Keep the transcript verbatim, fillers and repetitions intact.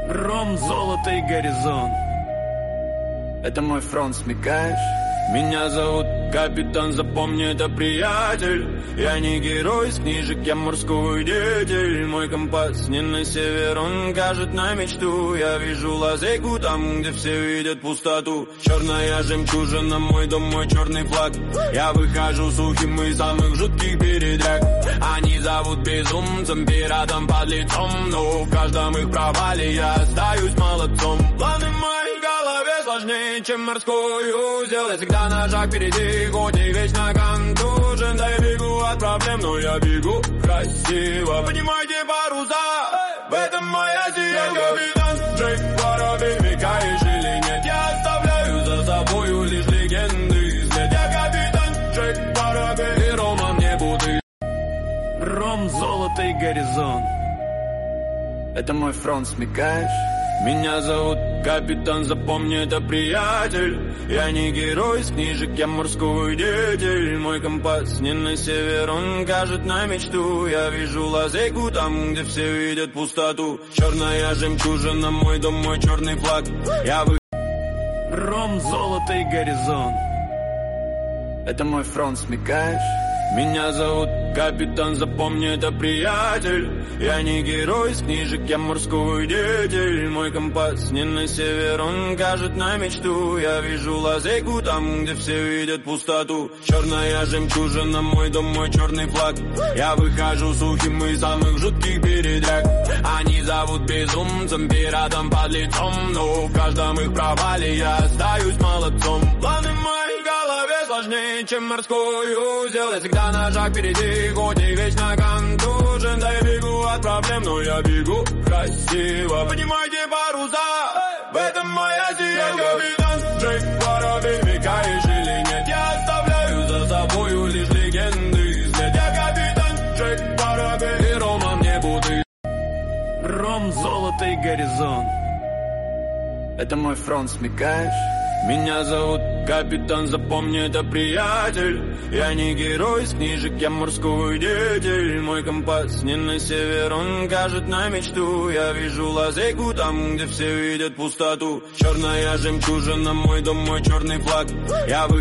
Ром, золото и горизонт. Это мой фронт, смекаешь? Меня зовут Капитан, запомни это, приятель. Я не герой с книжек, я морской деятель. Мой компас не на север, он кажет на мечту. Я вижу лазейку там, где все видят пустоту. Черная жемчужина, мой дом, мой черный флаг. Я выхожу сухим из самых жутких передряг. Они зовут безумцем, пиратом под лицом, но в каждом их провале я остаюсь молодцом. Планы мои в голове сложнее, чем морской узел. Я всегда на шаг впереди, хоть и вечно контужен. Да я бегу от проблем, но я бегу красиво. Поднимайте паруса, в этом моя сила. Я капитан Джек Воробей, смекаешь или нет? Я оставляю за собою лишь легенды след. Я капитан Джек Воробей, и Рома мне буды. Ром, золото и горизонт. Это мой фронт, смекаешь? Меня зовут Капитан, запомни это, приятель. Я не герой с книжек, я морской деятель. Мой компас не на север, он кажет на мечту. Я вижу лазейку там, где все видят пустоту. Черная жемчужина, мой дом, мой черный флаг. Я вы... Ром, золото и горизонт. Это мой фронт, смекаешь? Меня зовут Капитан, запомни это, приятель. Я не герой с книжек, я морской деятель. Мой компас не на север, он кажет на мечту. Я вижу лазейку там, где все видят пустоту. Черная жемчужина, мой дом, мой черный флаг. Я выхожу сухим из самых жутких передряг. Они зовут безумцем, пиратом под лицом, но в каждом их провале я остаюсь молодцом. Планы мои в голове сложнее, чем морской узел. Я всегда на шаг впереди, хоть и вечно контужен. Да я бегу от проблем, но я бегу красиво. Поднимайте паруса, в этом моя сила. Я капитан Джек Воробей, смекаешь или нет? Я оставляю за собою лишь легенды след. Я капитан Джек Воробей, и Рома мне буды. Ром, золото и горизонт. Это мой фронт, смекаешь? Меня зовут Капитан, запомни это, приятель. Я не герой с книжек, я морской деятель. Мой компас не на север, он кажет на мечту. Я вижу лазейку там, где все видят пустоту. Черная жемчужина, мой дом, мой черный флаг. Я вы...